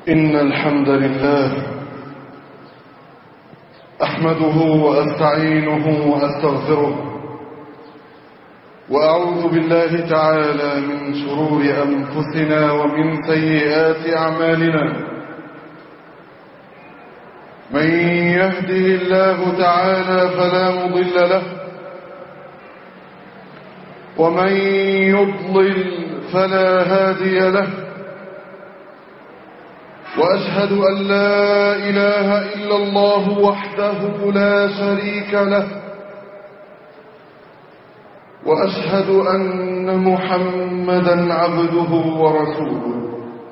إن الحمد لله أحمده وأستعينه وأستغفره، وأعوذ بالله تعالى من شرور أنفسنا ومن سيئات أعمالنا. من يهده الله تعالى فلا مضل له، ومن يضلل فلا هادي له، وأشهد أن لا إله إلا الله وحده لا شريك له، وأشهد أن محمدا عبده ورسوله.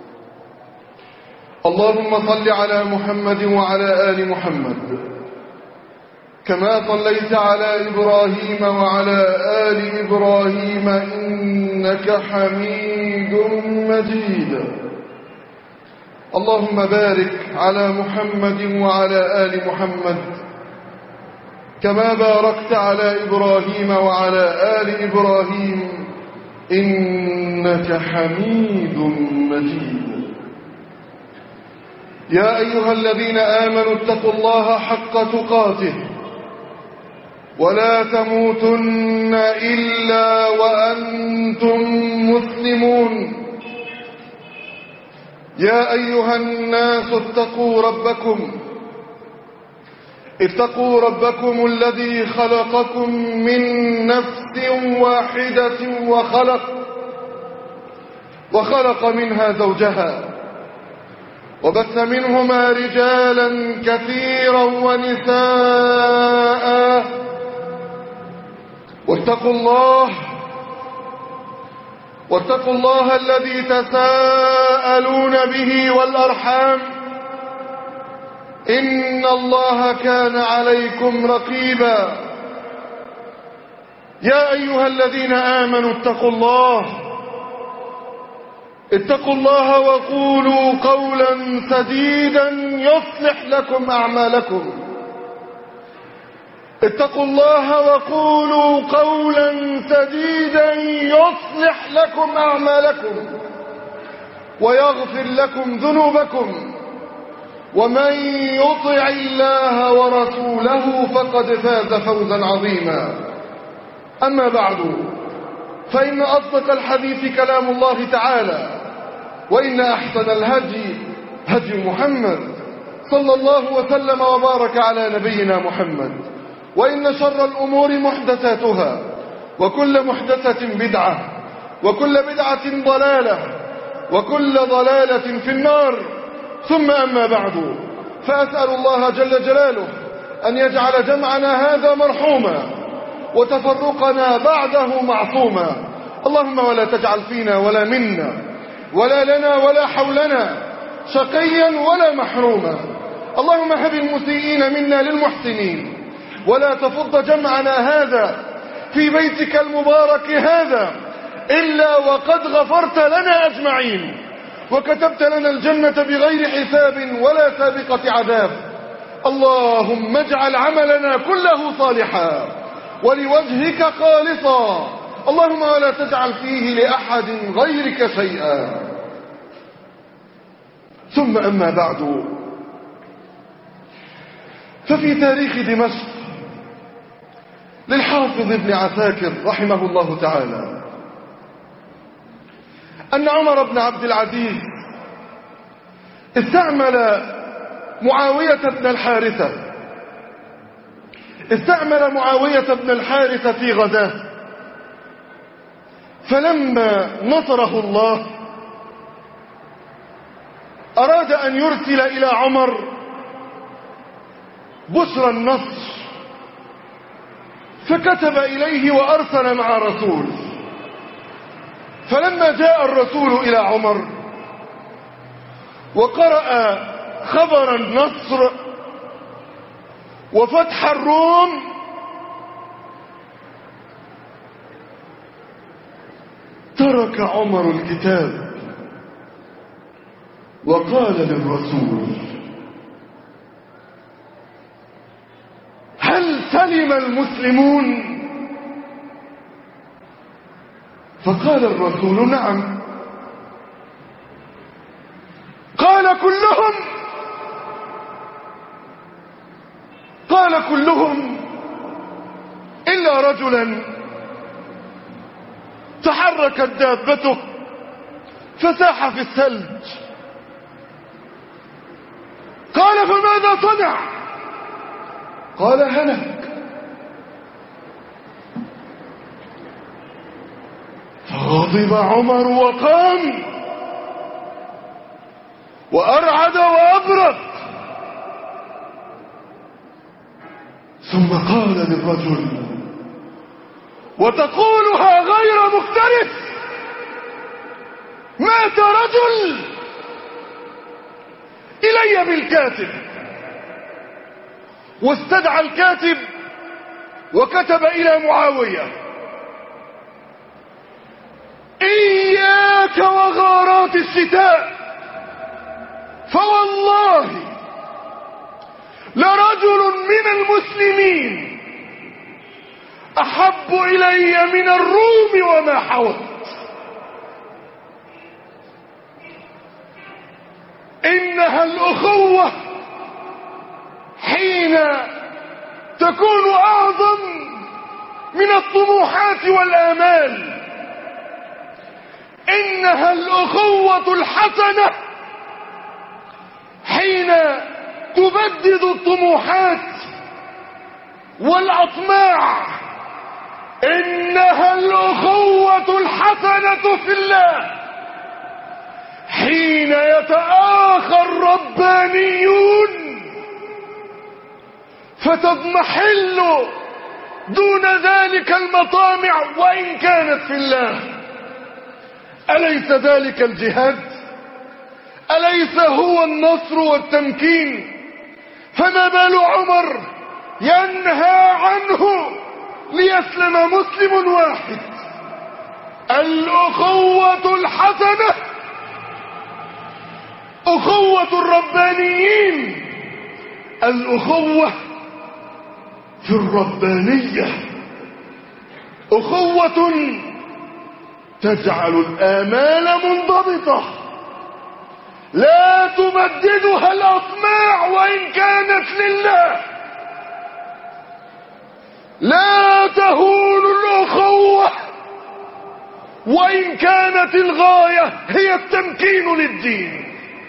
اللهم صل على محمد وعلى آل محمد كما صليت على إبراهيم وعلى آل إبراهيم إنك حميد مجيد. اللهم بارك على محمد وعلى آل محمد كما باركت على إبراهيم وعلى آل إبراهيم إنك حميد مجيد. يا أيها الذين آمنوا اتقوا الله حق تقاته ولا تموتن إلا وأنتم مسلمون. يا أيها الناس اتقوا ربكم الذي خلقكم من نفس واحدة وخلق منها زوجها، وبث منهما رجالا كثيرا ونساء. واتقوا الله الذي تساءلون به والأرحام، إن الله كان عليكم رقيبا. يا أيها الذين آمنوا اتقوا الله وقولوا قولا سديدا يصلح لكم أعمالكم. اتقوا الله وقولوا قولا سديدا يصلح لكم أعمالكم ويغفر لكم ذنوبكم، ومن يطع الله ورسوله فقد فاز فوزا عظيما. أما بعد، فإن أصدق الحديث كلام الله تعالى، وإن أحسن الهدي هدي محمد صلى الله وسلم وبارك على نبينا محمد. وإن شر الأمور محدثاتها، وكل محدثة بدعة، وكل بدعة ضلالة، وكل ضلالة في النار. ثم أما بعد، فأسأل الله جل جلاله أن يجعل جمعنا هذا مرحوما وتفرقنا بعده معصوما. اللهم ولا تجعل فينا ولا منا ولا لنا ولا حولنا شقيا ولا محروما. اللهم هب المسيئين منا للمحسنين، ولا تفض جمعنا هذا في بيتك المبارك هذا إلا وقد غفرت لنا أجمعين، وكتبت لنا الجنة بغير حساب ولا سابقة عذاب. اللهم اجعل عملنا كله صالحا ولوجهك خالصا، اللهم ولا تجعل فيه لأحد غيرك شيئا. ثم أما بعد، ففي تاريخ دمشق للحافظ ابن عساكر رحمه الله تعالى أن عمر بن عبد العزيز استعمل معاوية بن الحارثة في غزاه، فلما نصره الله أراد أن يرسل إلى عمر بشرى النصر، فكتب إليه وأرسل مع رسول. فلما جاء الرسول إلى عمر وقرأ خبر النصر وفتح الروم، ترك عمر الكتاب وقال للرسول: هل سلم المسلمون؟ فقال الرسول: نعم. قال: كلهم؟ قال كلهم إلا رجلا تحركت دابته فساح في الثلج. قال فماذا صنع؟ قال هلك. فغضب عمر وقام وأرعد وأبرق، ثم قال للرجل وتقولها غير مختلف: مات رجل، إلي بالكاتب. واستدعى الكاتب وكتب إلى معاوية: إياك وغارات الشتاء، فوالله لرجل من المسلمين أحب إلي من الروم وما حوت. إنها الأخوة حين تكون أعظم من الطموحات والآمال. إنها الأخوة الحسنة حين تبدد الطموحات والأطماع. إنها الأخوة الحسنة في الله حين يتآخى الربانيون فتضمحل دون ذلك المطامع وإن كانت في الله. أليس ذلك الجهاد؟ أليس هو النصر والتمكين؟ فما بال عمر ينهى عنه ليسلم مسلم واحد؟ الأخوة الحسنة، أخوة الربانيين، الأخوة في الربانية، أخوة تجعل الآمال منضبطة لا تمددها الأطماع وإن كانت لله. لا تهون الأخوة وإن كانت الغاية هي التمكين للدين.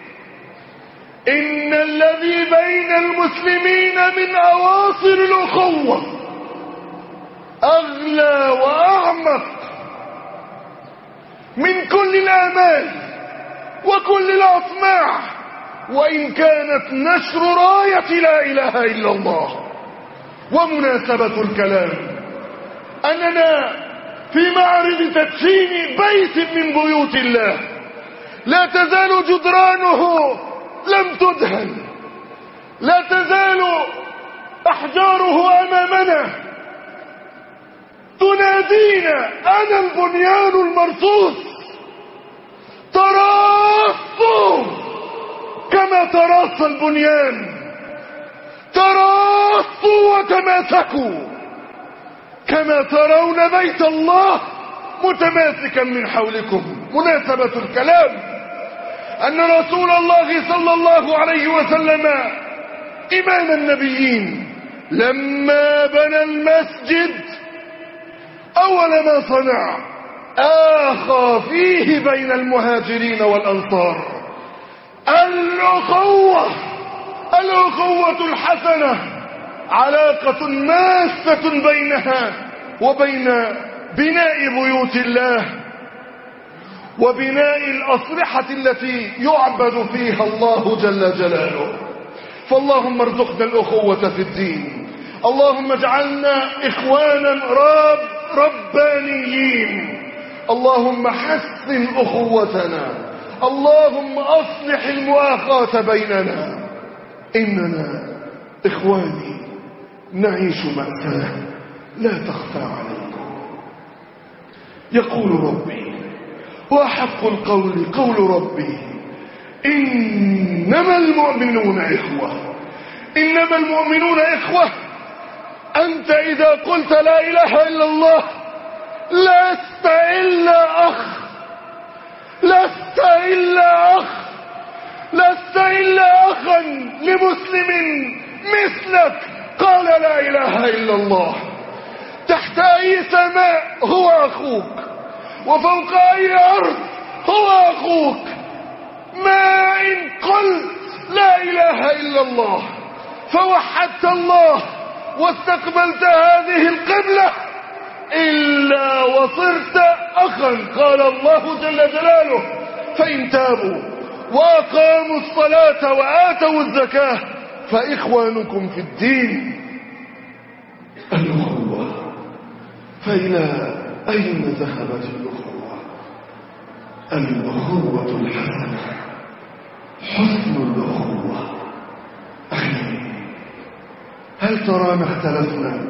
إن الذي بين المسلمين من أواصر الأخوة أغلى وأعمق من كل الآمال وكل الأطماع، وإن كانت نشر راية لا إله إلا الله. ومناسبة الكلام أننا في معرض تدشين بيت من بيوت الله لا تزال جدرانه لم تدهن، لا تزال أحجاره أمامنا تنادينا: أنا البنيان المرصوص، تراصوا كما تراص البنيان، تراصوا وتماسكوا كما ترون بيت الله متماسكا من حولكم. مناسبة الكلام أن رسول الله صلى الله عليه وسلم إمام النبيين لما بنى المسجد أول ما صنع آخى فيه بين المهاجرين والأنصار. الأخوة الحسنة علاقة ماسة بينها وبين بناء بيوت الله وبناء الأصلحة التي يعبد فيها الله جل جلاله. فاللهم ارزقنا الأخوة في الدين، اللهم اجعلنا إخوانا ربانيين، اللهم حسن أخوتنا، اللهم أصلح المؤاخاة بيننا. إننا إخواني نعيش مأساة لا تخفى عليكم. يقول ربي وأحق القول قول ربي: إنما المؤمنون إخوة. إنما المؤمنون إخوة. أنت إذا قلت لا إله إلا الله لست إلا أخ، لست إلا أخ، لست لمسلم مثلك قال لا إله إلا الله. تحت أي سماء هو أخوك، وفوق أي أرض هو أخوك. ما إن قلت لا إله إلا الله فوحدت الله واستقبلت هذه القبلة إلا وصرت أخا. قال الله جل جلاله فإن تابوا وأقاموا الصلاة وآتوا الزكاة فإخوانكم في الدين. الأخوة، فإلى أين ذهبت الأخوة؟ الأخوة الحسنة، حسن الأخوة. أخي، هل ترانا اختلفنا؟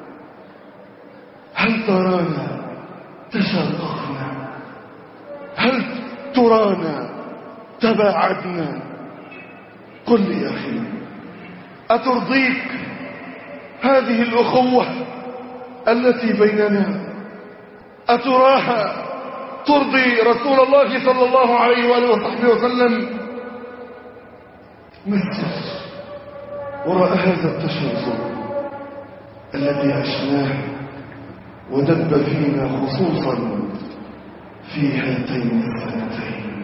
هل ترانا تشاققنا؟ هل ترانا تباعدنا؟ قل لي يا أخي، أترضيك هذه الأخوة التي بيننا؟ أتراها ترضي رسول الله صلى الله عليه وآله وصحبه وسلم؟ ما السر وراء هذا التشاؤم الذي عشناه ودب فينا خصوصا في هاتين السنتين؟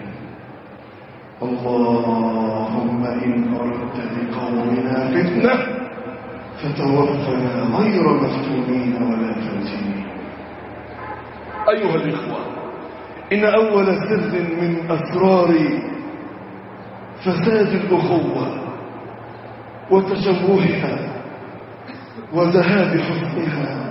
اللهم إن أردت لقومنا فتنة فتوفنا غير مفتونين ولا فاتنين. أيها الإخوة، إن أول سر من أسرار فساد الأخوة وتشوهها وذهاب حسنها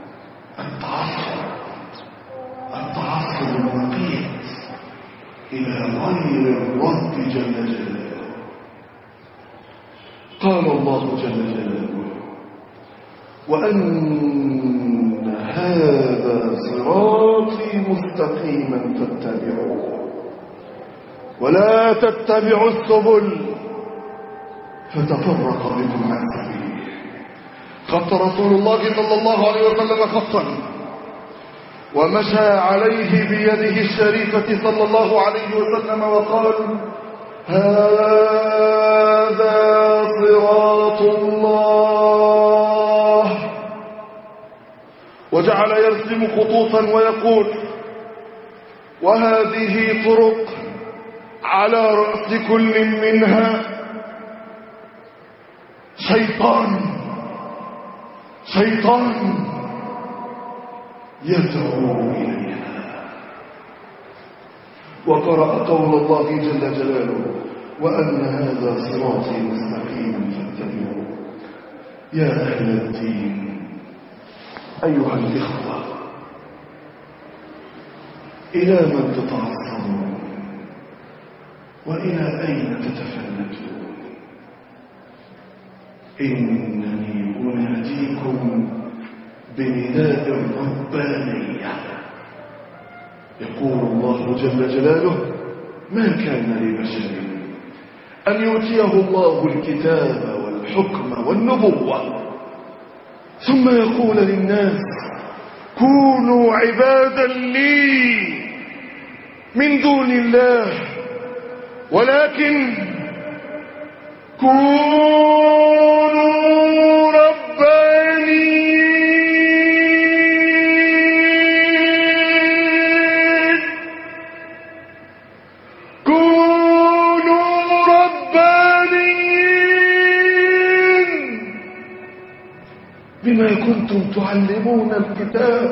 التعصب الوقيت إلى غير الرب جل جلاله. قال الله جل جلاله وأن هذا صراطي مستقيما فاتبعوه ولا تتبعوا السبل فتفرق بكم عن سبيله. خط رسول الله صلى الله عليه وسلم خطا ومشى عليه بيده الشريفة صلى الله عليه وسلم وقال هذا صراط الله، وجعل يرسم خطوطا ويقول وهذه طرق على رأس كل منها شيطان يدعو إليها. وقرأ قول الله جل جلاله وأن هذا صراطي مستقيما فاتبعوه. يا أهل الدين، أيها الإخوة، إلى من تتعصرون وإلى أين تتفلتون؟ إنني أناديكم بنداء ربانية. يقول الله جل جلاله ما كان لبشر أن يؤتيه الله الكتاب والحكم والنبوة ثم يقول للناس كونوا عبادا لي من دون الله، ولكن كونوا ربانيين، كونوا ربانيين بما كنتم تعلمون الكتاب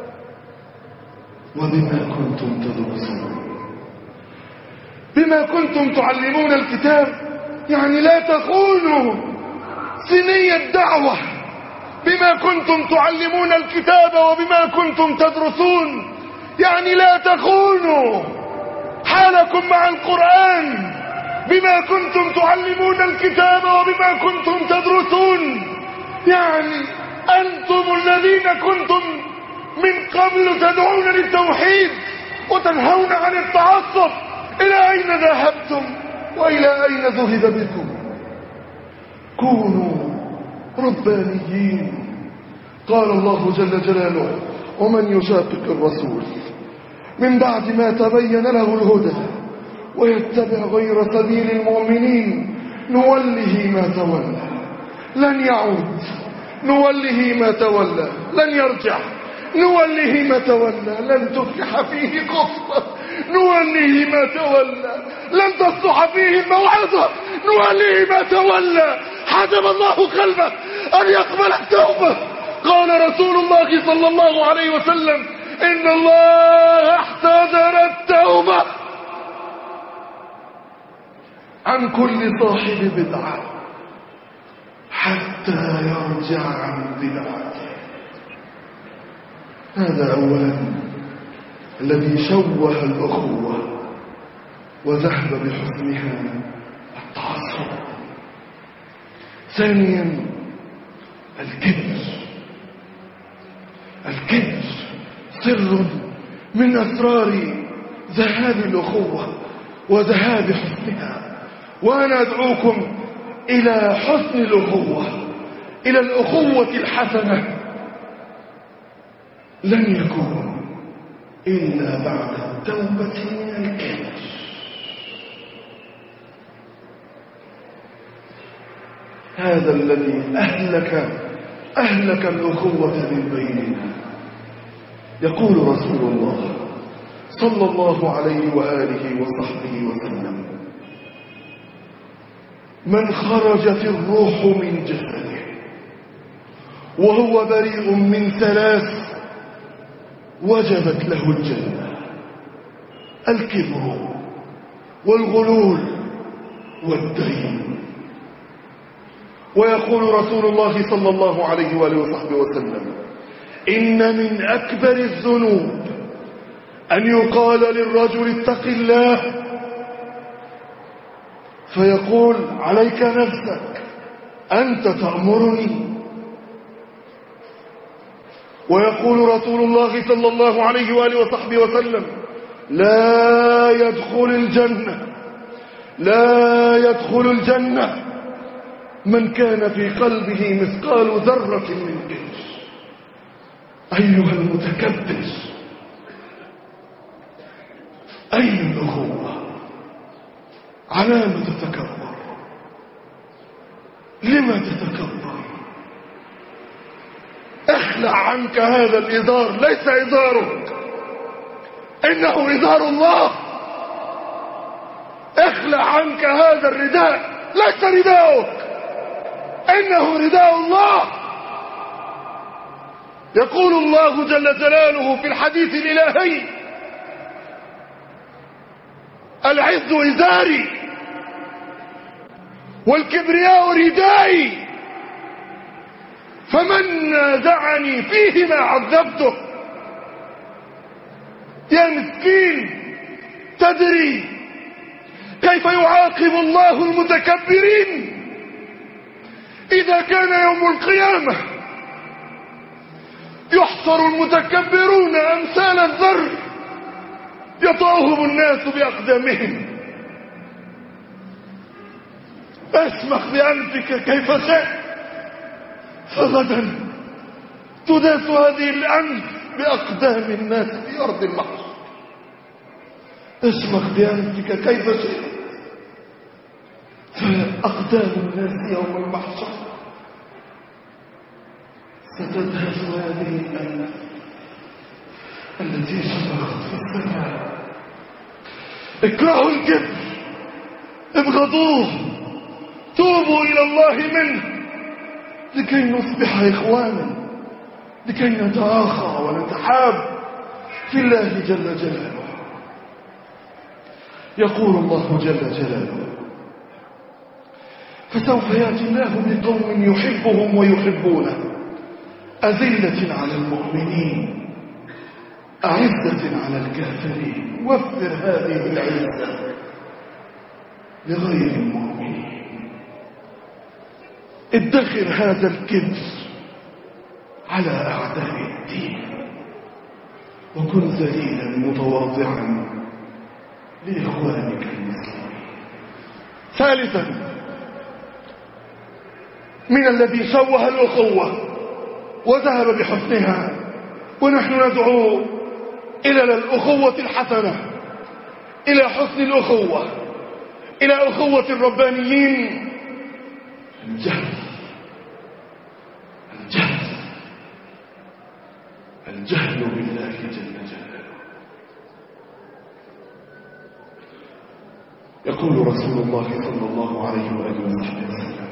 وبما كنتم تدرسون. بما كنتم تعلمون الكتاب يعني لا تخونوا سني الدعوة. بما كنتم تعلمون الكتاب وبما كنتم تدرسون يعني لا تخونوا حالكم مع القرآن. بما كنتم تعلمون الكتاب وبما كنتم تدرسون يعني أنتم الذين كنتم من قبل تدعون للتوحيد وتنهون عن التعصب. إلى أين ذهبتم وإلى أين ذهب بكم؟ كونوا ربانيين. قال الله جل جلاله ومن يشاقق الرسول من بعد ما تبين له الهدى ويتبع غير سبيل المؤمنين نوله ما تولى لن يعود، نوله ما تولى لن يرجع، نوله ما تولى لن تفلح فيه قصة، نوله ما تولى لن تصلح فيه الموعظة، نوله ما تولى حجب الله قلبه أن يقبل التوبة. قال رسول الله صلى الله عليه وسلم: إن الله احتضر التوبة عن كل صاحب بدعة حتى يرجع عن بدعته. هذا أولا الذي شوه الأخوة وذهب بحسنها التعصب. ثانيا الكبر. الكبر سر من أسرار ذهاب الأخوة وذهاب حسنها، وأنا أدعوكم إلى حسن الأخوة، إلى الأخوة الحسنة. لن يكون إلا بعد التوبة من الكبر. هذا الذي أهلك الأخوة من بيننا. يقول رسول الله صلى الله عليه وآله وصحبه وسلم: من خرجت الروح من جسده وهو بريء من ثلاث وجبت له الجنة: الكبر والغلول والدين. ويقول رسول الله صلى الله عليه وآله وصحبه وسلم: إن من أكبر الذنوب أن يقال للرجل اتق الله فيقول: عليك نفسك، أنت تأمرني. ويقول رسول الله صلى الله عليه وآله وصحبه وسلم: لا يدخل الجنة من كان في قلبه مثقال ذرة من كبر. أيها المتكبر، أين الأخوة؟ على ما تتكبر؟ لما تتكبر؟ اخلع عنك هذا الإزار، ليس إزارك، إنه إزار الله. اخلع عنك هذا الرداء، ليس رداؤك، إنه رداء الله. يقول الله جل جلاله في الحديث الإلهي: العز إزاري والكبرياء ردائي، فمن نازعني فيهما عذبته. يا مسكين، تدري كيف يعاقب الله المتكبرين إذا كان يوم القيامة يحصر المتكبرون أمثال الذر يطأهم الناس بأقدامهم؟ اسمح بأنفك كيف شئت، فغدا تداس هذه الأنف بأقدام الناس في أرض المحشر. اسمح بأنفك كيف شئت، فأقدام الناس يوم المحشر ستدهس هذه الأنف التي شبغت في السماء. اكرهوا الكبر، ابغضوه، توبوا إلى الله منه لكي نصبح إخوانا، لكي نتآخى ونتحاب في الله جل جلاله. يقول الله جل جلاله: فسوف يأتي الله بقوم يحبهم ويحبونه، أذلة على المؤمنين أعزة على الكافرين. وفر هذه العزة لغير المؤمنين، ادخر هذا الكبر على أعداء الدين، وكن ذليلا متواضعا لإخوانك المسلمين. ثالثا، من الذي شوه الأخوة وذهب بحسنها ونحن ندعو إلى الأخوة الحسنة، إلى حسن الأخوة، إلى أخوة الربانيين، الجهل الجهل بالله جل جلاله. يقول رسول الله صلى الله عليه وآله وسلم: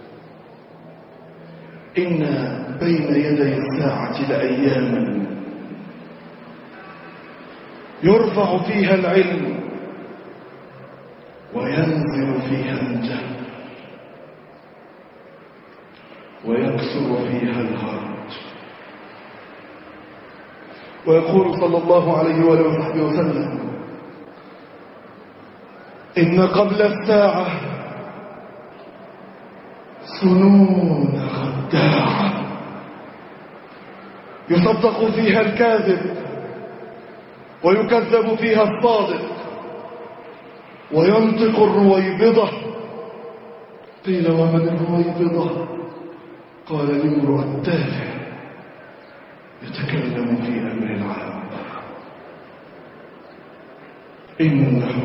إن بين يدي الساعة لأياما يرفع فيها العلم وينزل فيها الجهل ويكسر فيها الهرج. ويقول صلى الله عليه وآله وسلم: إن قبل الساعة سنون خداعة يصدق فيها الكاذب ويكذب فيها الصادق، وينطق الرويبضة. قيل: ومن الرويبضة؟ قال: الامرؤ التافه يتكلم في أمر العام. إنه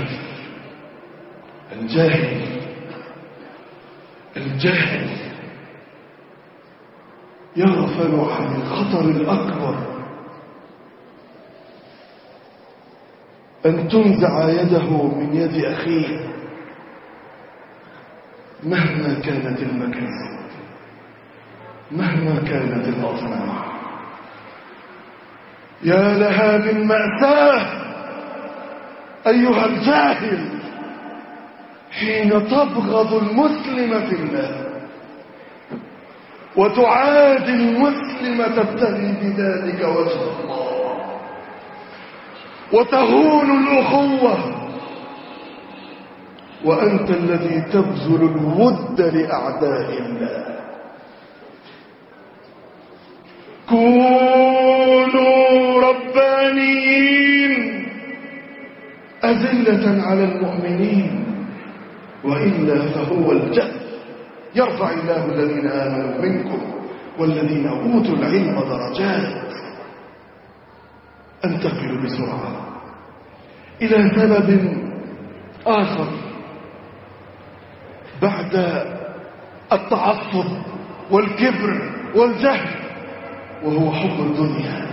الجاهل يغفل عن الخطر الأكبر، أن تنزع يده من يد أخيه مهما كانت المكاسب، مهما كانت الأطماع. يا لها من مأساة أيها الجاهل حين تبغض المسلم في الله وتعادي المسلم تبتغي بذلك وجه الله وتهون الأخوة، وأنت الذي تبذل الود لأعداء الله. كونوا ربانيين أذلة على المؤمنين، وإلا فهو الجهل. يرفع الله الذين آمنوا منكم والذين أوتوا العلم درجات. أنتقل بسرعة إلى سبب آخر بعد التعصب والكبر والجهل، وهو حب الدنيا.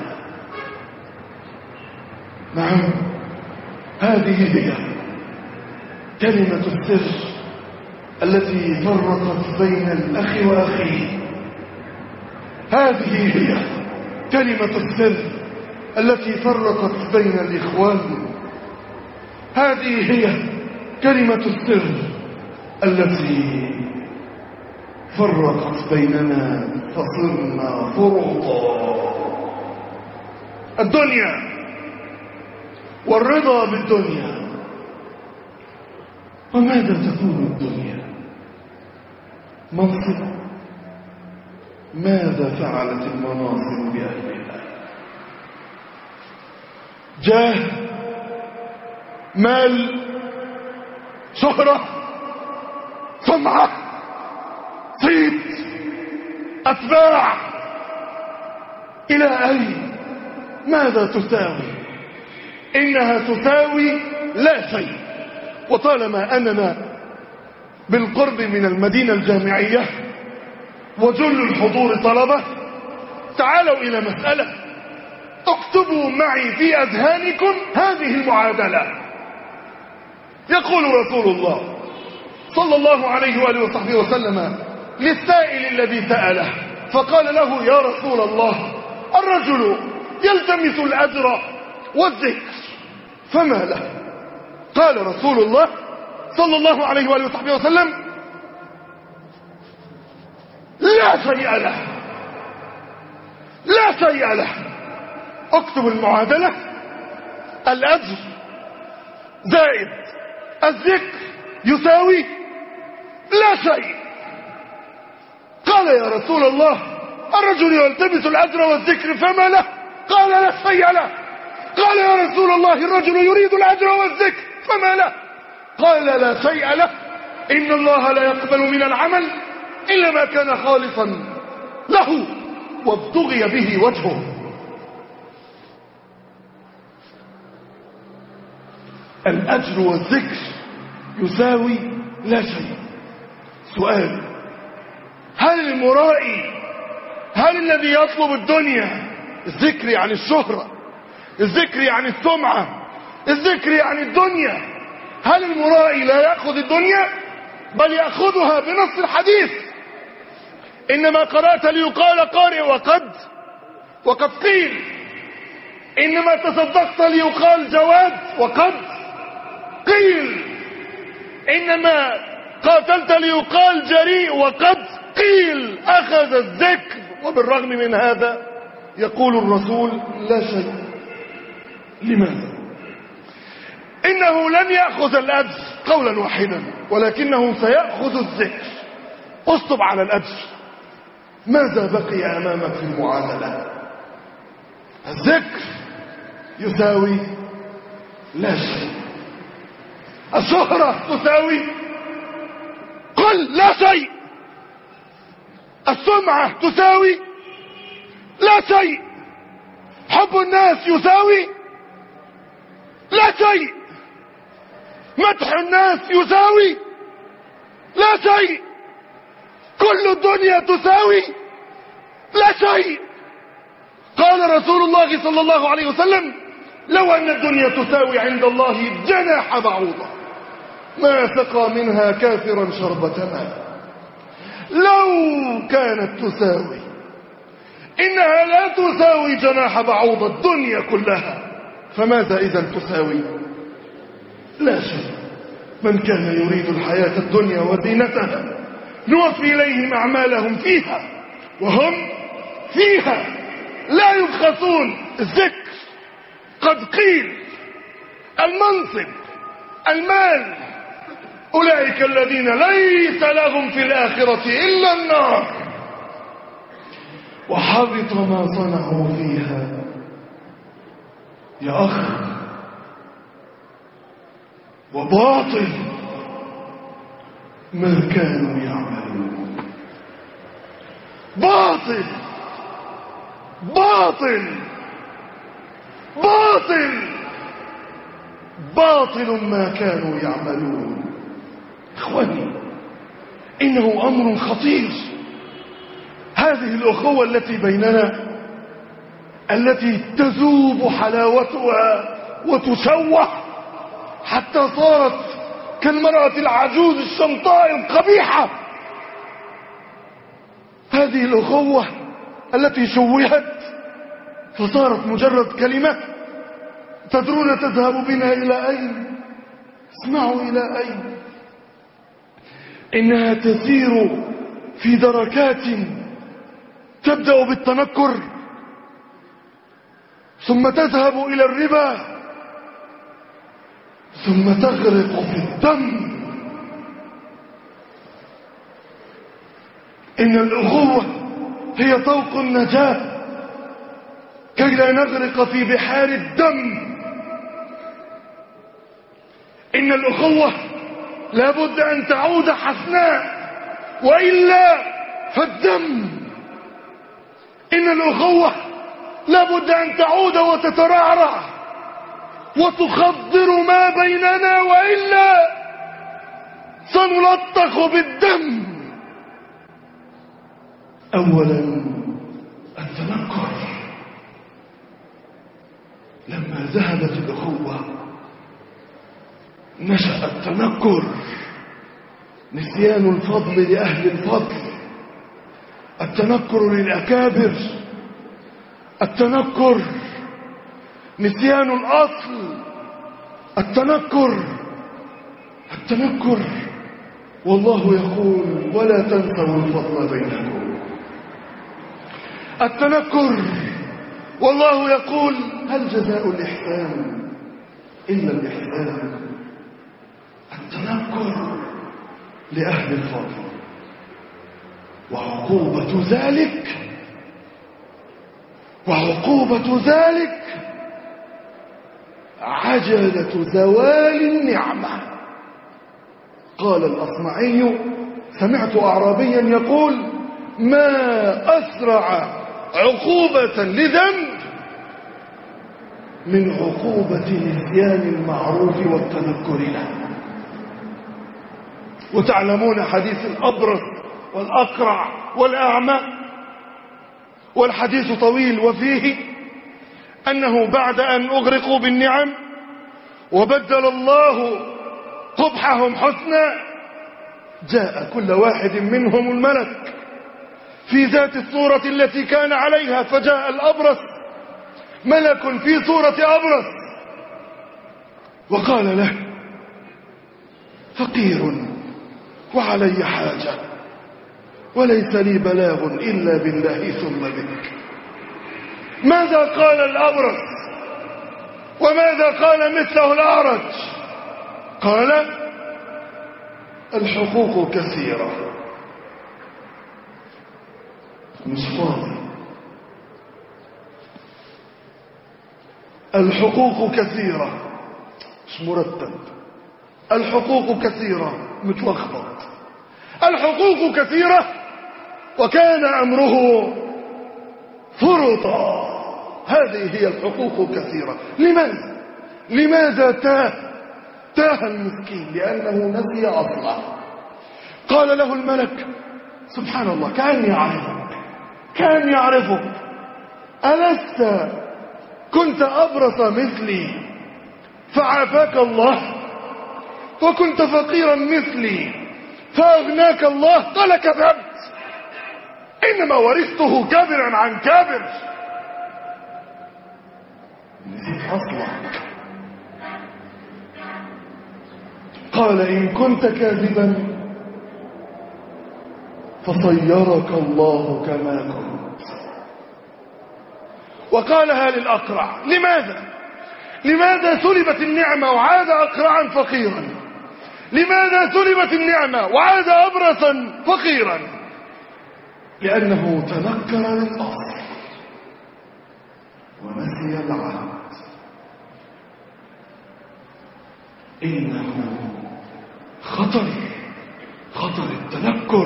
نعم، هذه هي كلمة السر التي فرقت بين الأخ وأخيه. هذه هي كلمة السر التي فرقت بين الإخوان. هذه هي كلمة السر التي فرقت بيننا فصرنا فرقا. الدنيا والرضا بالدنيا. وماذا تكون الدنيا؟ منصب. ماذا فعلت المناصب بأهلها؟ جاه، مال، شهرة، سمعة، صيت، أتباع. إلى أين؟ ماذا تساوي؟ إنها تساوي لا شيء. وطالما أننا بالقرب من المدينة الجامعية وجل الحضور طلبة، تعالوا إلى مسألة. اكتبوا معي في أذهانكم هذه المعادلة. يقول رسول الله صلى الله عليه وآله وصحبه وسلم للسائل الذي سأله فقال له: يا رسول الله، الرجل يلتمس الأجر والذكر فما له؟ قال رسول الله صلى الله عليه وآله وصحبه وسلم: لا شيء له، لا شيء له. اكتب المعادلة: الأجر زائد الذكر يساوي لا شيء. قال: يا رسول الله، الرجل يلتمس الأجر والذكر فما له؟ قال: لا شيء له. قال: يا رسول الله، الرجل يريد الأجر والذكر فما له؟ قال: لا شيء له. إن الله لا يقبل من العمل إلا ما كان خالصا له وابتغي به وجهه. الأجر والذكر يساوي لا شيء. سؤال: هل المرائي، هل الذي يطلب الدنيا، الذكر يعني الشهرة، الذكر يعني السمعة، الذكر يعني الدنيا، هل المرائي لا يأخذ الدنيا؟ بل يأخذها بنص الحديث. إنما قرأت ليقال قارئ وقد قيل، إنما تصدقت ليقال جواد وقد قيل، إنما قاتلت ليقال جريء وقد قيل. أخذ الذكر، وبالرغم من هذا يقول الرسول لا شيء. لماذا؟ إنه لن يأخذ الأجر قولا واحدا، ولكنه سيأخذ الذكر. اصطب على الأجر. ماذا بقي أمامك في المعادلة؟ الذكر يساوي لا شيء، الشهرة تساوي قل لا شيء، السمعة تساوي لا شيء، حب الناس يساوي لا شيء، مدح الناس يساوي لا شيء، كل الدنيا تساوي لا شيء. قال رسول الله صلى الله عليه وسلم: لو أن الدنيا تساوي عند الله جناح بعوضة ما سقى منها كافرا شربة ماء. لو كانت تساوي، إنها لا تساوي جناح بعوضة الدنيا كلها، فماذا إذا تساوي؟ لا شيء. من كان يريد الحياة الدنيا وزينتها نوفي إليهم أعمالهم فيها وهم فيها لا يبخسون. الذكر، قد قيل، المنصب، المال، أولئك الذين ليس لهم في الآخرة إلا النار وحبط ما صنعوا فيها. يا أخ، وباطل ما كانوا يعملون. باطل باطل باطل باطل ما كانوا يعملون. اخواني، انه امر خطير. هذه الاخوة التي بيننا، التي تذوب حلاوتها وتشوه حتى صارت كالمرأة العجوز الشمطاء القبيحة، هذه الأخوة التي شوهت فصارت مجرد كلمة. تدرون تذهب بنا إلى أين؟ اسمعوا إلى أين. إنها تسير في دركات تبدأ بالتنكر، ثم تذهب إلى الربا، ثم تغرق في الدم. إن الأخوة هي طوق النجاة كي لا نغرق في بحار الدم. إن الأخوة لابد أن تعود حسناء، وإلا فالدم. إن الأخوة لابد أن تعود وتترعرع وتخضر ما بيننا، وإلا سنلطخ بالدم. أولا التنكر. لما ذهبت الأخوة نشأ التنكر، نسيان الفضل لأهل الفضل، التنكر للأكابر، التنكر نسيان الأصل، التنكر. والله يقول: ولا تنسوا الفضل بينكم. التنكر، والله يقول: هل جزاء الإحسان إلا الإحسان. التنكر لأهل الفضل، وعقوبة ذلك عجلة زوال النعمة. قال الأصمعي: سمعت أعرابيا يقول: ما أسرع عقوبة لذنب من عقوبة نسيان المعروف والتنكر له. وتعلمون حديث الأبرص والأقرع والأعمى. والحديث طويل، وفيه أنه بعد أن أغرقوا بالنعم وبدل الله قبحهم حسنا، جاء كل واحد منهم الملك في ذات الصورة التي كان عليها. فجاء الأبرص ملك في صورة أبرص وقال له: فقير وعلي حاجة وليس لي بلاغ إلا بالله ثم بك. ماذا قال الأبرص وماذا قال مثله الأعرج؟ قال: الحقوق كثيرة. مش فاضي. الحقوق كثيرة، مش مرتب. الحقوق كثيرة، متلخبط. الحقوق كثيرة وكان أمره فرطا. هذه هي الحقوق كثيرة. لماذا تاه المسكين؟ لأنه نسي أصله. قال له الملك: سبحان الله، كان يعرفك ألست كنت أبرص مثلي فعافاك الله، وكنت فقيرا مثلي فأغناك الله؟ قال: كذبت، إنما ورثته كابرا عن كابر. نسيت أصلك. قال: إن كنت كاذبا فصيرك الله كما كنت. وقالها للأقرع. لماذا سلبت النعمة وعاد أقرعا فقيرا؟ لماذا سلبت النعمة وعاد أبرصا فقيرا؟ لأنه تنكر للأصل ونسي العهد. إنه خطر التنكر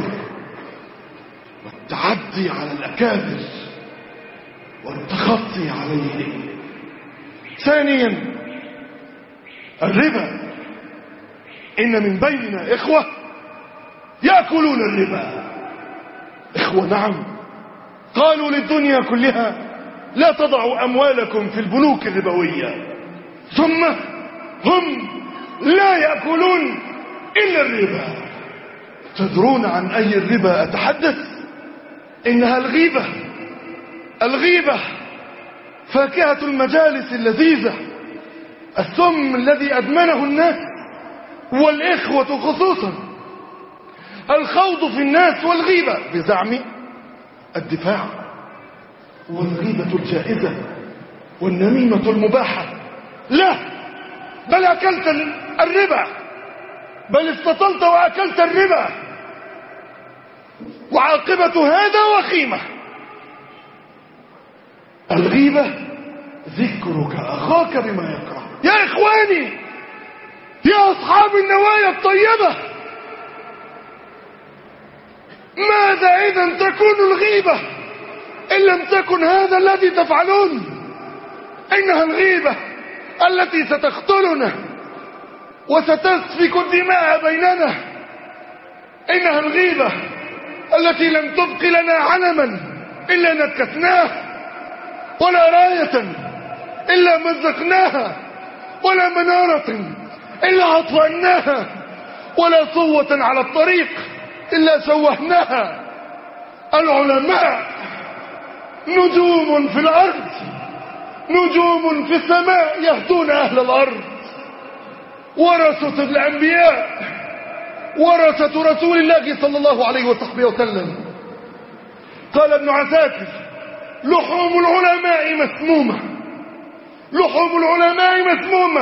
والتعدي على الأكابر والتخطي عليهم. ثانيا، الربا. إن من بيننا إخوة يأكلون الربا. إخوة، نعم. قالوا للدنيا كلها: لا تضعوا أموالكم في البنوك الربوية، ثم هم لا يأكلون إلا الربا. تدرون عن أي الربا أتحدث؟ إنها الغيبة، فاكهة المجالس اللذيذة، السم الذي أدمنه الناس والإخوة خصوصا. الخوض في الناس والغيبة بزعم الدفاع، والغيبة الجائزة والنميمة المباحة. لا، بل أكلت الربا، بل استطلت وأكلت الربا، وعاقبة هذا وخيمة. الغيبة ذكرك أخاك بما يكره. يا إخواني، يا أصحاب النوايا الطيبة، ماذا إذا تكون الغيبة إن لم تكن هذا الذي تفعلون؟ إنها الغيبة التي ستقتلنا وستسفك الدماء بيننا. إنها الغيبة التي لم تبق لنا علما إلا نكسناه، ولا راية إلا مزقناها، ولا منارة إلا أطفأناها، ولا صوة على الطريق إلا شوهناها. العلماء نجوم في الأرض، نجوم في السماء يهدون أهل الأرض. ورثة الأنبياء، ورثة رسول الله صلى الله عليه وصحبه وسلم. قال ابن عساكر: لحوم العلماء مسمومة، لحوم العلماء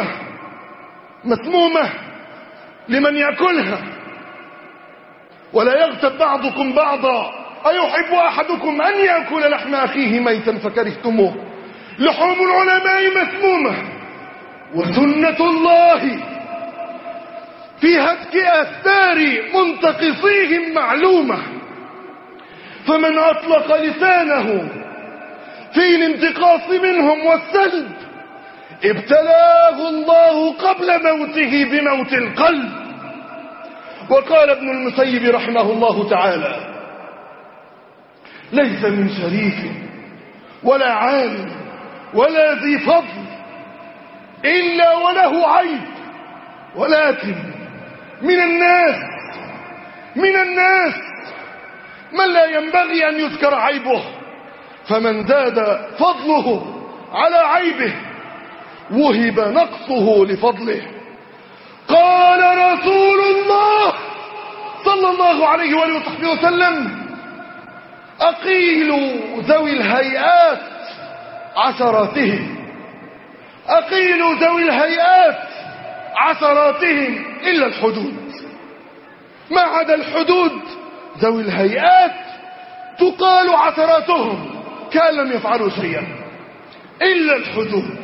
مسمومة لمن يأكلها. ولا يغتب بعضكم بعضا، أيحب أحدكم أن يأكل لحم أخيه ميتا فكرهتموه. لحوم العلماء مسمومة، وسنة الله في هتك أستار منتقصيهم معلومة. فمن أطلق لسانه في الانتقاص منهم والسلب ابتلاه الله قبل موته بموت القلب. وقال ابن المسيب رحمه الله تعالى: ليس من شريك ولا عالم ولا ذي فضل إلا وله عيب، ولكن من الناس من لا ينبغي أن يذكر عيبه، فمن زاد فضله على عيبه وهب نقصه لفضله. قال رسول الله صلى الله عليه وآله وصحبه وسلم: أقيلوا ذوي الهيئات عثراتهم، أقيلوا ذوي الهيئات عثراتهم إلا الحدود. ما عدا الحدود ذوي الهيئات تقال عثراتهم كأن لم يفعلوا شيئا، إلا الحدود.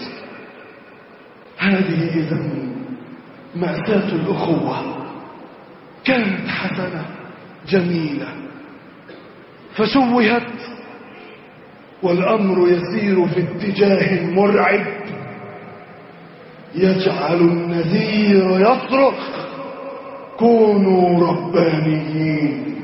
هذه إذن مأساة الأخوة، كانت حسنة جميلة فشوهت، والأمر يسير في اتجاه مرعب يجعل النذير يصرخ: كونوا ربانيين.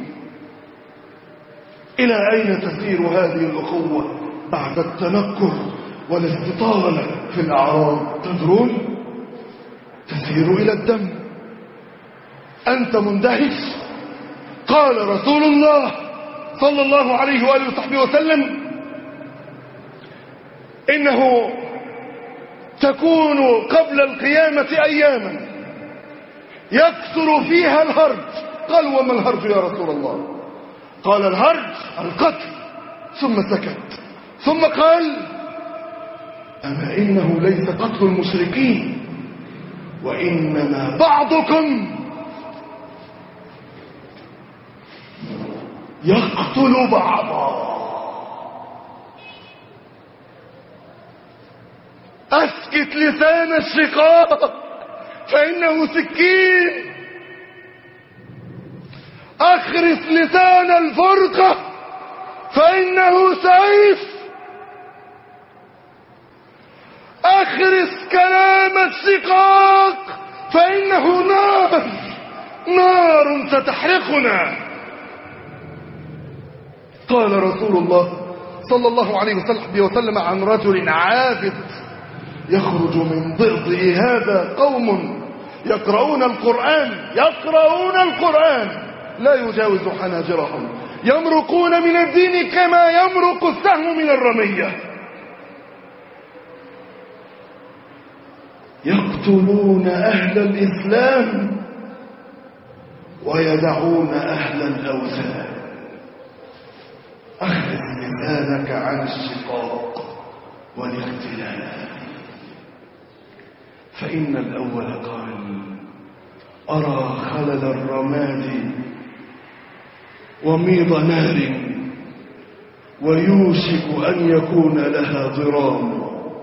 إلى أين تسير هذه الأخوة بعد التنكر والاستطالة في الأعراض؟ تدرون؟ تسير إلى الدم. أنت مندهش؟ قال رسول الله صلى الله عليه وآله وصحبه وسلم: إنه تكون قبل القيامة أياما يكثر فيها الهرج. قال: وما الهرج يا رسول الله؟ قال: الهرج القتل. ثم سكت، ثم قال: أما إنه ليس قتل المشركين، وإنما بعضكم يقتل بعضا. أسكت لسان الشقاق فإنه سكين، أخرس لسان الفرقة فإنه سيف، أخرس كلام الشقاق فإنه نار ستحرقنا. قال رسول الله صلى الله عليه وسلم عن رجل عابد يخرج من ضئضئ هذا قوم يقرؤون القرآن لا يجاوز حناجرهم، يمرقون من الدين كما يمرق السهم من الرمية، يقتلون أهل الإسلام ويدعون أهل الأوثان. أخرج لسانك عن الشقاق والاختلاف. فإن الأول قال: أرى خلل الرماد وميض نار ويوشك أن يكون لها ضرام،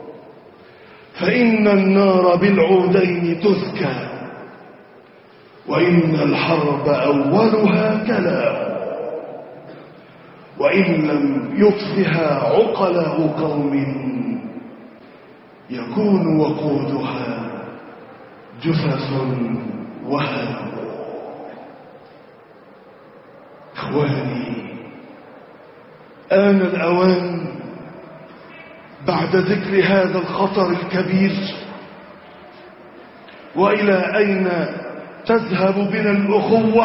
فإن النار بالعودين تزكى، وإن الحرب أولها كلام، وإن لم يطفها عقلاء قوم يكون وقودها جثث وهام. إخواني، آن الأوان بعد ذكر هذا الخطر الكبير وإلى أين تذهب بنا الأخوة،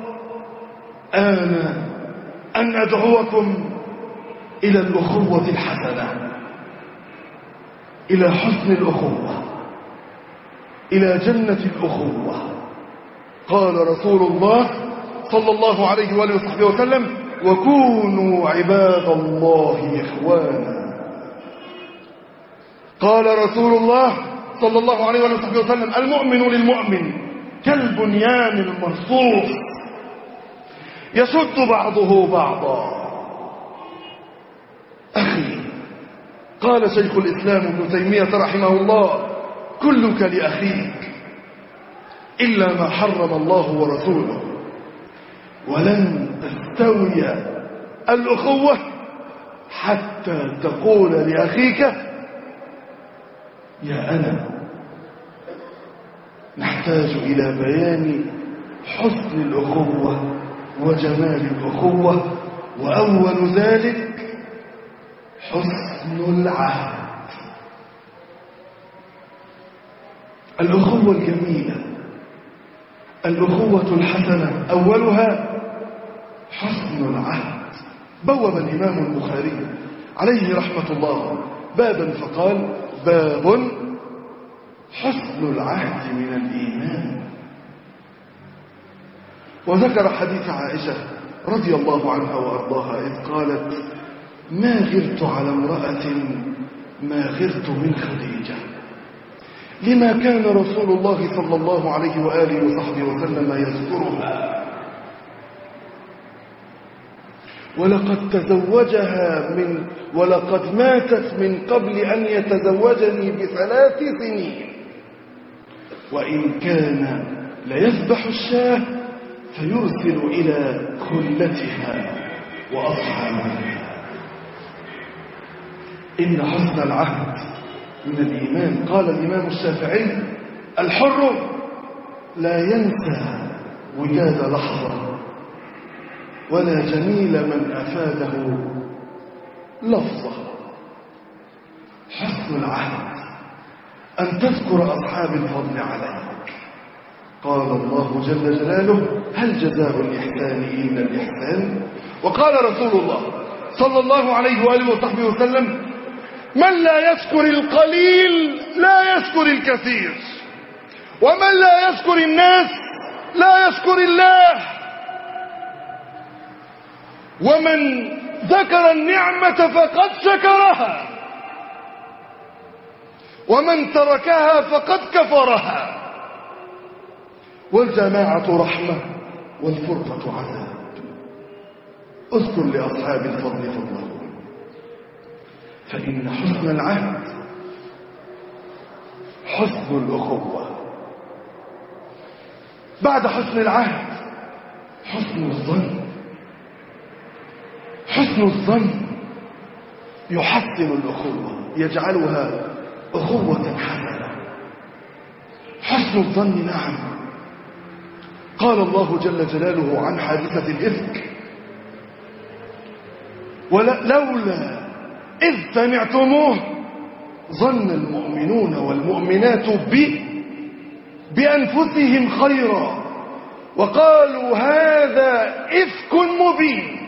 آن أن أدعوكم إلى الأخوة الحسنة، إلى حسن الأخوة، إلى جنة الأخوة. قال رسول الله صلى الله عليه وآله وصحبه وسلم: وكونوا عباد الله إخوانا. قال رسول الله صلى الله عليه وآله وصحبه وسلم: المؤمن للمؤمن كالبنيان المرصوص يشد بعضه بعضا. أخي، قال شيخ الإسلام ابن تيمية رحمه الله: كلك لأخيك إلا ما حرم الله ورسوله، ولن تستوي الأخوة حتى تقول لأخيك يا أنا. نحتاج إلى بيان حسن الأخوة وجمال الأخوة وأول ذلك حسن العهد. الأخوة الجميلة، الأخوة الحسنة، أولها حسن العهد. بوب الإمام البخاري عليه رحمة الله بابا فقال: باب حسن العهد من الإيمان. وذكر حديث عائشة رضي الله عنها وأرضاها إذ قالت: ما غرت على امرأة ما غرت من خديجة، لما كان رسول الله صلى الله عليه وآله وصحبه وسلم يذكرها، ولقد ماتت من قبل أن يتزوجني ب3 سنين، وإن كان ليذبح الشاة فيرسل إلى خلتها وأصحابها. إن حسن العهد من الإيمان. قال الإمام الشافعي: الحر لا ينسى وداد لحظة، ولا جميل من أفاده لفظة. حسن العهد أن تذكر أصحاب الفضل عليك. قال الله جل جلاله: هل جزاء الإحسان إلا الإحسان؟ وقال رسول الله صلى الله عليه وآله وصحبه وسلم: من لا يذكر القليل لا يذكر الكثير، ومن لا يذكر الناس لا يذكر الله، ومن ذكر النعمة فقد شكرها، ومن تركها فقد كفرها. والجماعة رحمة والفرقة عذاب. اذكر لأصحاب الفضل فضلهم، فإن حسن العهد حسن الأخوة. بعد حسن العهد حسن الظن. حسن الظن يحسن الأخوة، يجعلها أخوة حسنة. حسن الظن نعم. قال الله جل جلاله عن حادثة الإفك: ولولا إذ سمعتموه ظن المؤمنون والمؤمنات بأنفسهم خيرا وقالوا هذا إفك مبين.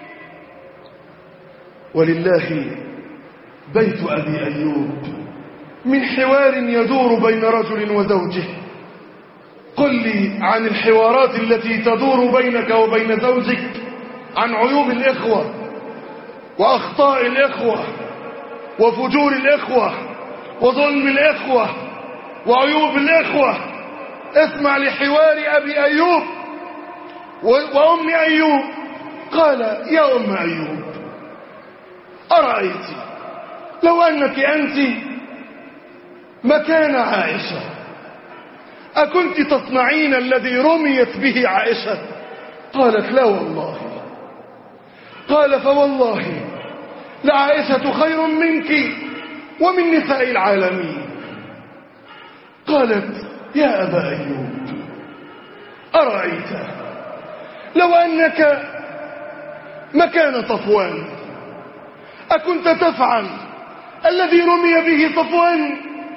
ولله بيت أبي أيوب من حوار يدور بين رجل وزوجه. قل لي عن الحوارات التي تدور بينك وبين زوجك عن عيوب الإخوة وأخطاء الإخوة وفجور الإخوة وظلم الإخوة وعيوب الإخوة. اسمع لحوار أبي أيوب وأم أيوب. قال: يا أم أيوب، أرأيت لو أنك أنت مكان عائشة أكنت تصنعين الذي رميت به عائشة؟ قالت: لا والله. قال: فوالله لعائشة خير منك ومن نساء العالمين. قالت: يا أبا أيوب، أرأيت لو أنك مكان صفوان أكنت تفعل الذي رمي به صفوان؟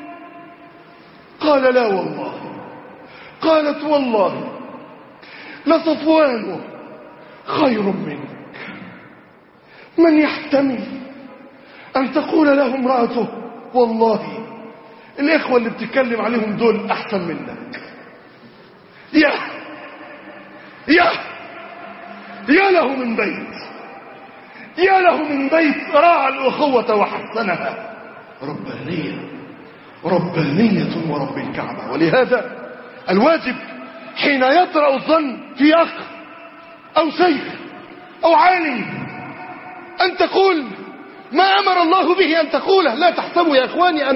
قال: لا والله. قالت: والله لصفوان خير منك. من يحتمل أن تقول له امرأته والله الإخوة اللي بتتكلم عليهم دول أحسن منك؟ يا له من بيت، يا له من بيت راعى الأخوة وحسنها. ربانية ورب الكعبة. ولهذا الواجب حين يطرأ الظن في أخ أو شيخ أو عالم أن تقول ما أمر الله به أن تقوله. لا تحسبوا يا إخواني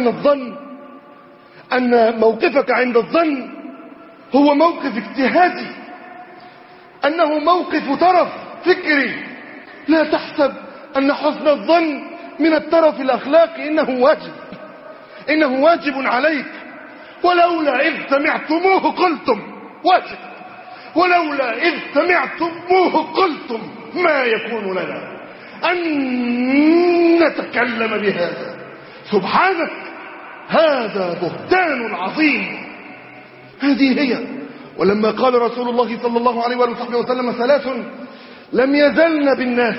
أن موقفك عند الظن هو موقف اجتهادي، أنه موقف طرف فكري. لا تحسب أن حسن الظن من الطرف الأخلاقي. إنه واجب عليك. ولولا إذ سمعتموه قلتم واجب. ولولا إذ سمعتموه قلتم ما يكون لنا أن نتكلم بهذا، سبحانك هذا بهتان عظيم. هذه هي. ولما قال رسول الله صلى الله عليه وآله وسلم 3 لم يزلن بالناس: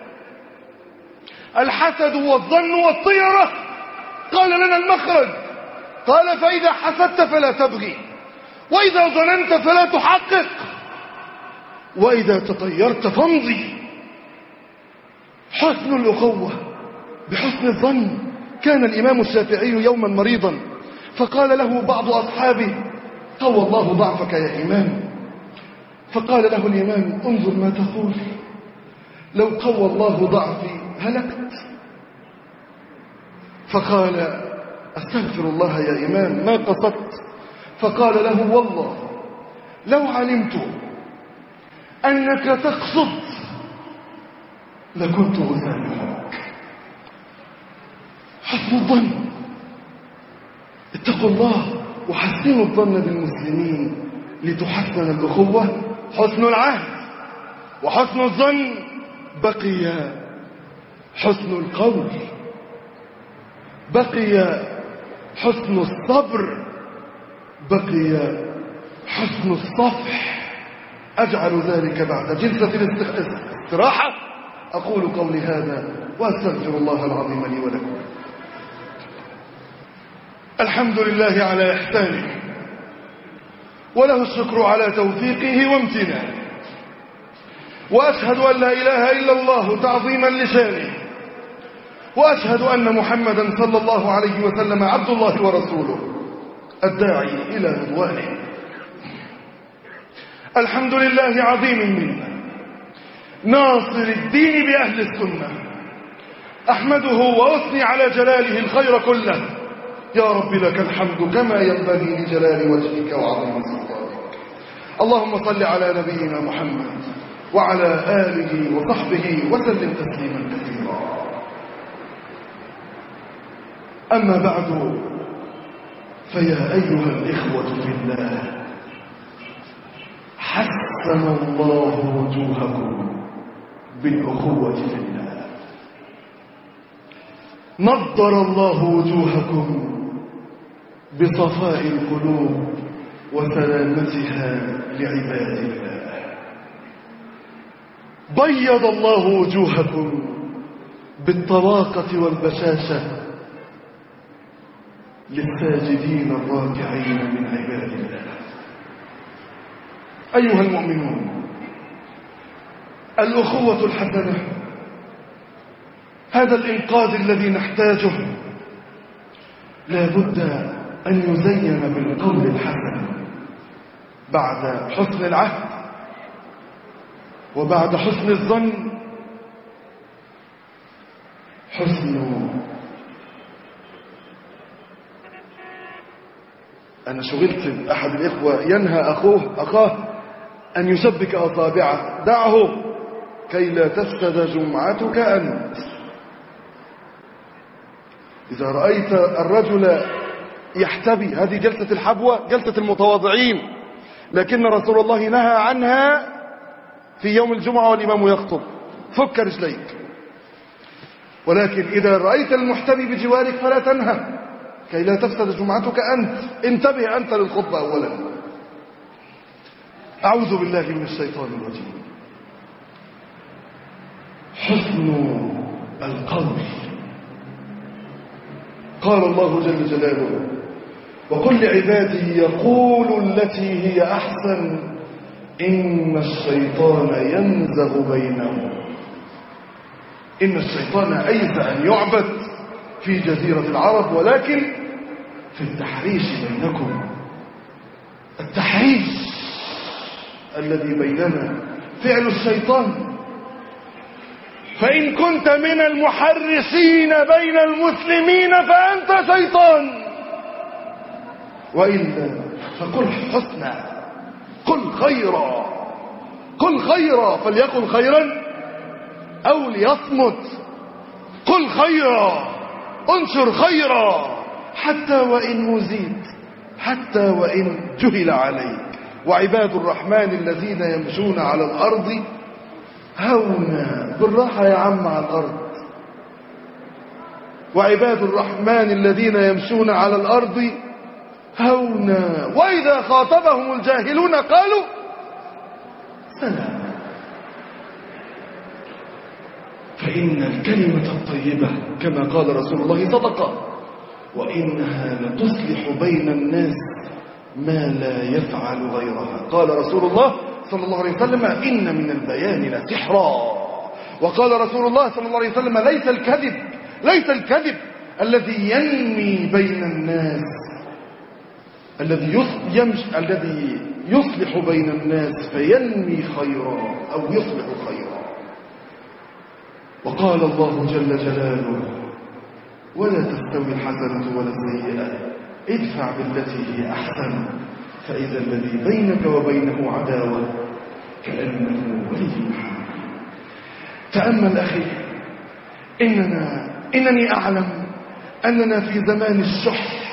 الحسد والظن والطيرة. قال لنا المخرج، قال: فإذا حسدت فلا تبغي، وإذا ظننت فلا تحقق، وإذا تطيرت فامضي. حسن الأخوة بحسن الظن. كان الإمام الشافعي يوما مريضا، فقال له بعض أصحابه: قوى الله ضعفك يا إمام. فقال له الإمام: انظر ما تقول، لو قوى الله ضعفي هلكت. فقال: استغفر الله يا إمام، ما قصدت. فقال له: والله لو علمت أنك تقصد لكنت أسامحك. حسن الظن. اتقوا الله وحسنوا الظن بالمسلمين لتحسن الأخوة. حسن العهد وحسن الظن. بقي حسن القول، بقي حسن الصبر، بقي حسن الصفح. أجعل ذلك بعد جلسة الاستراحة. أقول قولي هذا وأستغفر الله العظيم لي ولكم. الحمد لله على إحسانه، وله الشكر على توفيقه وامتنانه، وأشهد أن لا إله إلا الله تعظيما لشانه، وأشهد أن محمدا صلى الله عليه وسلم عبد الله ورسوله الداعي إلى رضوانه. الحمد لله عظيم منا، ناصر الدين بأهل السنة. أحمده وأثني على جلاله الخير كله. يا رب لك الحمد كما ينبغي لجلال وجهك وعظيم سلطانك. اللهم صل على نبينا محمد وعلى آله وصحبه وسلم تسليما كثيرا. أما بعد، فيا أيها الإخوة في الله، حسن الله وجوهكم بالأخوة في الله، نضر الله وجوهكم بصفاء القلوب وسلامتها لعباد الله، بيض الله وجوهكم بالطلاقة والبشاشة للساجدين الراكعين من عباد الله. أيها المؤمنون، الأخوة الحسنة، هذا الإنقاذ الذي نحتاجه لا بد أن يزين بالقول الحسن بعد حسن العهد وبعد حسن الظن أنا شغلت أحد الإخوة ينهى أخاه أن يشبك أصابعه. دعه كي لا تفسد جمعتك أنت. إذا رأيت الرجل يحتبي، هذه جلسة الحبوة، جلسة المتواضعين، لكن رسول الله نهى عنها في يوم الجمعة والإمام يخطب. فك رجليك. ولكن إذا رأيت المحتبي بجوارك فلا تنهى كي لا تفسد جمعتك أنت. انتبه أنت للخطبة أولا. أعوذ بالله من الشيطان الرجيم. حسن القول. قال الله جل جلاله: وقل لعبادي يقولوا التي هي أحسن إن الشيطان ينزغ بينهم. إن الشيطان أيس أن يعبد في جزيرة العرب، ولكن في التحريش بينكم. التحريش الذي بيننا فعل الشيطان. فإن كنت من المحرشين بين المسلمين فأنت شيطان، وإلا فقل حسنا، قل خيرا، قل خيرا، فليقل خيرا أو ليصمت. قل خيرا، انشر خيرا، حتى وإن أزيد، حتى وإن جهل عليك، وعباد الرحمن الذين يمشون على الأرض هونا. بالراحة يا عم على الأرض. وعباد الرحمن الذين يمشون على الأرض هونا وإذا خاطبهم الجاهلون قالوا سلاما. فإن الكلمة الطيبة كما قال رسول الله صدقة، وإنها لتصلح بين الناس ما لا يفعل غيرها. قال رسول الله صلى الله عليه وسلم إن من البيان لسحرا. وقال رسول الله صلى الله عليه وسلم ليس الكذب الذي ينمي بين الناس، الذي يصلح بين الناس فينمي خيرا أو يصلح خيرا. وقال الله جل جلاله ولا تستوي الحسنة ولا السيئة ادفع بالتي هي أحسن فإذا الذي بينك وبينه عداوة كأنه ولي حميم. تأمل أخي، إنني أعلم أننا في زمان الشح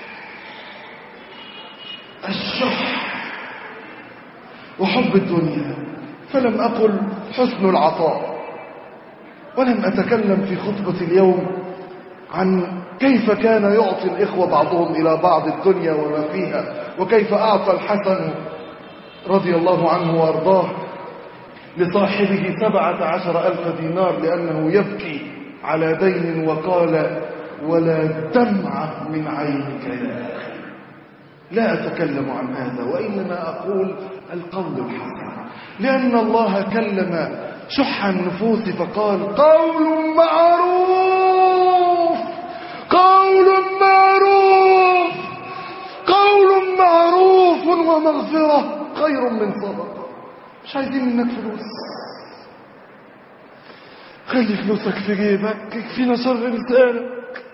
وحب الدنيا. فلم أقل حسن العطاء، ولم أتكلم في خطبة اليوم عن كيف كان يعطي الإخوة بعضهم إلى بعض الدنيا وما فيها، وكيف أعطى الحسن رضي الله عنه وأرضاه لصاحبه 17,000 دينار لأنه يبكي على دين، وقال ولا دمعة من عينك يا أخي. لا أتكلم عن هذا، وإنما أقول القول الحسن، لأن الله كلم شح النفوس فقال قول معروف ومغفرة خير من صدقة. مش عايزين منك فلوس، خلي فلوسك في جيبك، يكفينا شر لسانك.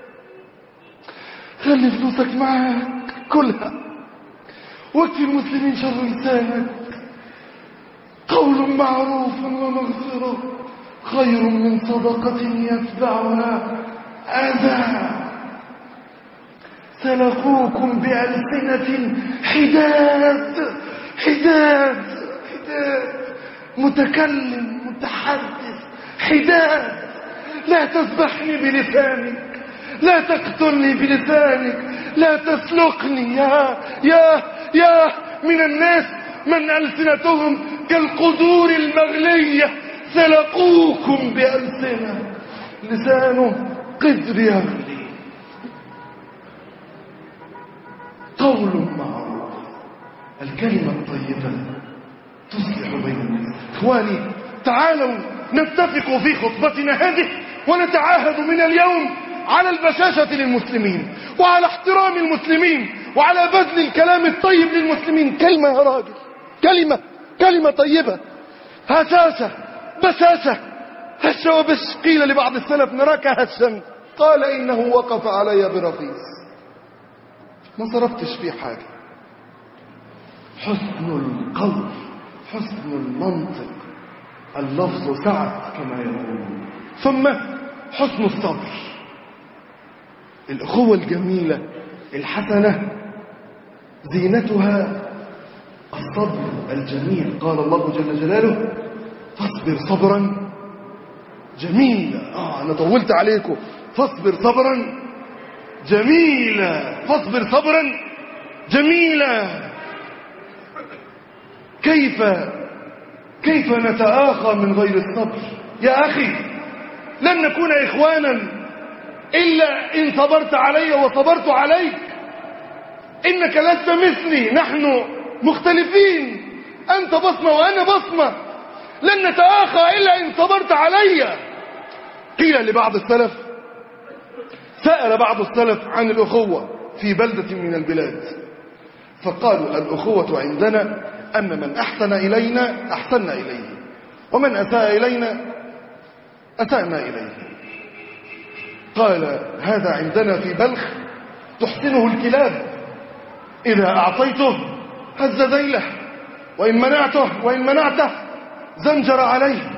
خلي فلوسك معاك كلها، واكفي المسلمين شر لسانك. قول معروف ومغفرة خير من صدقة يتبعها أذى. سلقوكم بألسنة حداد متكلم متحدث حداد. لا تذبحني بلسانك، لا تقتلني بلسانك، لا تسلقني. يا من الناس من ألسنتهم كالقدور المغلية. سلقوكم بألسنة لسانه قدر يغلي. قول معروف، الكلمة الطيبة تصلح بين الناس. إخواني تعالوا نتفق في خطبتنا هذه ونتعاهد من اليوم على البشاشة للمسلمين، وعلى احترام المسلمين، وعلى بذل الكلام الطيب للمسلمين. كلمة يا راجل، كلمة طيبة، هشاشة بشاشة هش وبش. قيل لبعض السلف نراك هشا، قال إنه وقف علي برخيص، ما صرفتش فيه حاجة. حسن القول، حسن المنطق، اللفظ سعد كما يقولون. ثم حسن الصبر، الأخوة الجميلة الحسنة زينتها الصبر الجميل. قال الله جل جلاله فاصبر صبرا جميلا. أنا طولت عليكم. فاصبر صبرا جميلا، فاصبر صبرا جميلا. كيف نتآخى من غير الصبر يا أخي؟ لن نكون إخوانا إلا إن صبرت علي وصبرت عليك. إنك لست مثلي، نحن مختلفين، أنت بصمة وأنا بصمة. لن نتآخى إلا إن صبرت علي. قيل لبعض السلف، سأل بعض السلف عن الأخوة في بلدة من البلاد، فقالوا الأخوة عندنا أن من أحسن إلينا أحسننا إليه، ومن أساء إلينا أسأنا إليه. قال هذا عندنا في بلخ تحسنه الكلاب، إذا أعطيته هز ذيله، وإن منعته زنجر عليك.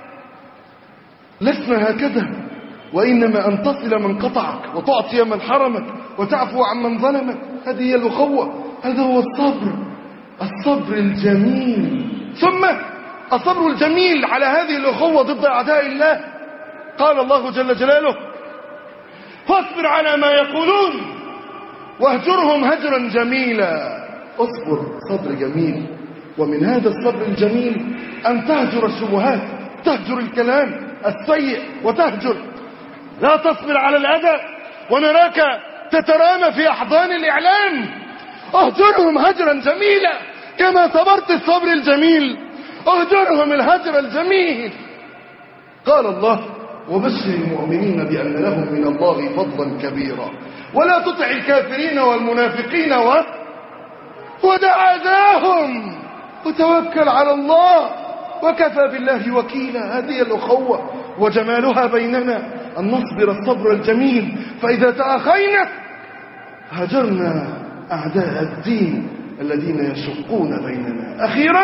لسنا هكذا، وإنما أن تصل من قطعك، وتعطي من حرمك، وتعفو عن من ظلمك. هذه هي الأخوة، هذا هو الصبر. الصبر الجميل. ثم الصبر الجميل على هذه الأخوة ضد أعداء الله. قال الله جل جلاله: فاصبر على ما يقولون واهجرهم هجرا جميلا. اصبر صبر جميل. ومن هذا الصبر الجميل أن تهجر الشبهات، تهجر الكلام السيء وتهجر. لا تصبر على الأذى ونراك تترامى في أحضان الإعلام. اهجرهم هجرا جميلا كما صبرت الصبر الجميل، اهجرهم الهجر الجميل. قال الله: وبشر المؤمنين بأن لهم من الله فضلا كبيرا ولا تطع الكافرين والمنافقين ودع أذاهم وتوكل على الله وكفى بالله وكيلا. هذه الأخوة وجمالها بيننا أن نصبر الصبر الجميل، فإذا تأخينا هجرنا أعداء الدين الذين يشقون بيننا. أخيرا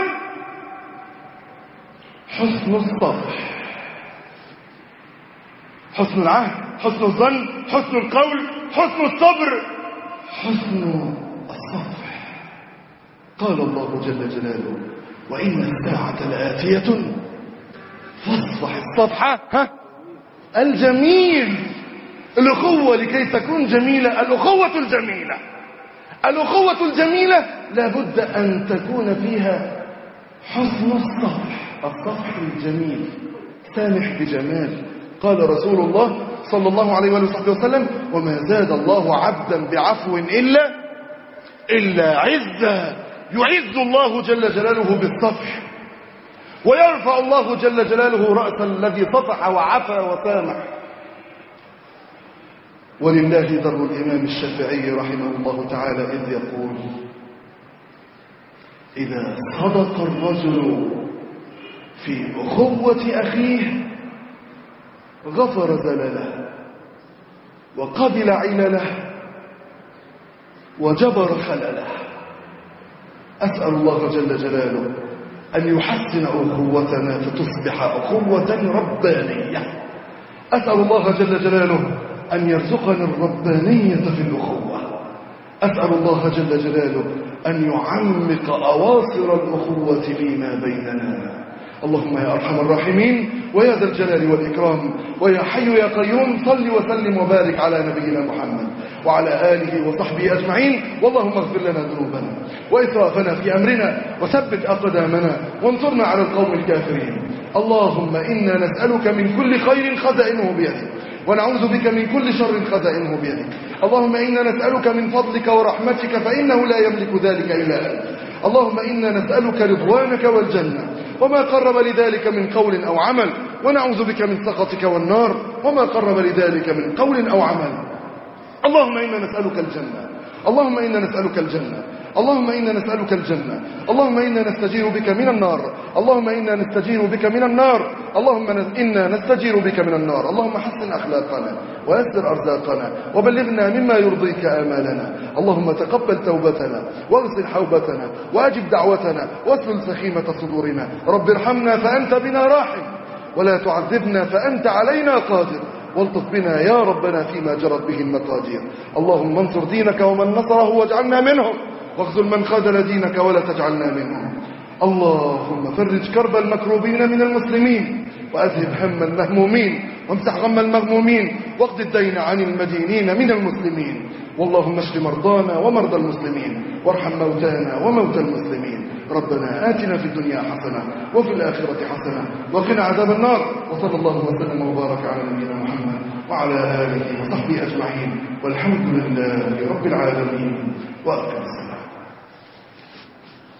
حسن الصبر، حسن العهد، حسن الظن، حسن القول، حسن الصبر، حسن الصبر. قال الله جل جلاله: وإن الساعة لآتية فاصفح الصفحة الجميل. الأخوة لكي تكون جميلة، الأخوة الجميلة، الأخوة الجميلة لابد أن تكون فيها حسن الصفح، الصفح الجميل، سامح بجمال. قال رسول الله صلى الله عليه وآله وسلم: وما زاد الله عبدا بعفو إلا عزا. يعز الله جل جلاله بالصفح، ويرفع الله جل جلاله رأس الذي صفح وعفى وسامح. ولله در الإمام الشافعي رحمه الله تعالى إذ يقول: إذا صدق الرجل في أخوة أخيه غفر زلله وقبل علله وجبر خلله. أسأل الله جل جلاله أن يحسن أخوتنا فتصبح أخوة ربانية. أسأل الله جل جلاله أن يرزقنا الربانية في الأخوة. أسأل الله جل جلاله أن يعمق أواصر الأخوة فيما بيننا. اللهم يا أرحم الراحمين ويا ذا الجلال والإكرام ويا حي يا قيوم، صل وسلم وبارك على نبينا محمد وعلى آله وصحبه أجمعين. واللهم اغفر لنا ذنوبنا وإسرافنا في أمرنا وثبت أقدامنا وانصرنا على القوم الكافرين. اللهم إنا نسألك من كل خير خزائنه بيدك ونعوذ بك من كل شر خزائنه بيدك. اللهم إنا نسألك من فضلك ورحمتك فإنه لا يملك ذلك إلا أنت. اللهم إنا نسألك رضوانك والجنة وما قرب لذلك من قول أو عمل، ونعوذ بك من سخطك والنار وما قرب لذلك من قول أو عمل. اللهم إنا نسألك الجنة، اللهم إنا نسألك الجنة، اللهم إنا نسألك الجنة، اللهم إنا نستجير بك من النار، اللهم إنا نستجير بك من النار، اللهم إنا نستجير بك من النار. اللهم حسن أخلاقنا ويسر أرزاقنا وبلغنا مما يرضيك آمالنا. اللهم تقبل توبتنا واغسل حوبتنا وأجب دعوتنا واسلل سخيمة صدورنا. رب ارحمنا فأنت بنا راحم ولا تعذبنا فأنت علينا قادر، والطف بنا يا ربنا فيما جرت به المقادير. اللهم انصر دينك ومن نصره واجعلنا منهم، واخذل من خذل دينك ولا تجعلنا منهم. اللهم فرج كرب المكروبين من المسلمين وأذهب هم المهمومين وامسح غم المغمومين واقض الدين عن المدينين من المسلمين. واللهم اشف مرضانا ومرضى المسلمين وارحم موتانا وموتى المسلمين. ربنا آتنا في الدنيا حسنة وفي الآخرة حسنة وقنا عذاب النار. وصلى الله وسلم وبارك على نبينا محمد وعلى آله وصحبه أجمعين، والحمد لله رب العالمين. وأقم الصلاة.